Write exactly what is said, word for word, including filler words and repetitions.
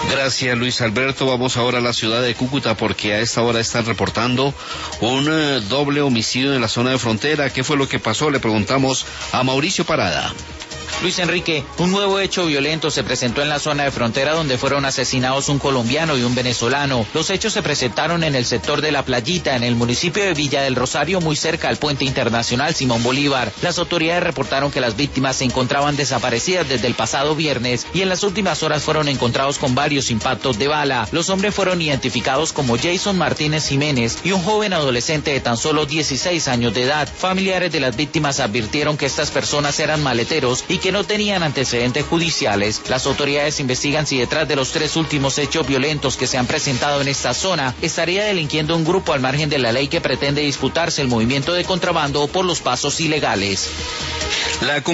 Gracias, Luis Alberto. Vamos ahora a la ciudad de Cúcuta porque a esta hora están reportando un eh, doble homicidio en la zona de frontera. ¿Qué fue lo que pasó? Le preguntamos a Mauricio Parada. Luis Enrique, un nuevo hecho violento se presentó en la zona de frontera donde fueron asesinados un colombiano y un venezolano. Los hechos se presentaron en el sector de La Playita, en el municipio de Villa del Rosario, muy cerca al puente internacional Simón Bolívar. Las autoridades reportaron que las víctimas se encontraban desaparecidas desde el pasado viernes y en las últimas horas fueron encontrados con varios impactos de bala. Los hombres fueron identificados como Jason Martínez Jiménez y un joven adolescente de tan solo dieciséis años de edad. Familiares de las víctimas advirtieron que estas personas eran maleteros y que no tenían antecedentes judiciales. Las autoridades investigan si detrás de los tres últimos hechos violentos que se han presentado en esta zona estaría delinquiendo un grupo al margen de la ley que pretende disputarse el movimiento de contrabando por los pasos ilegales. La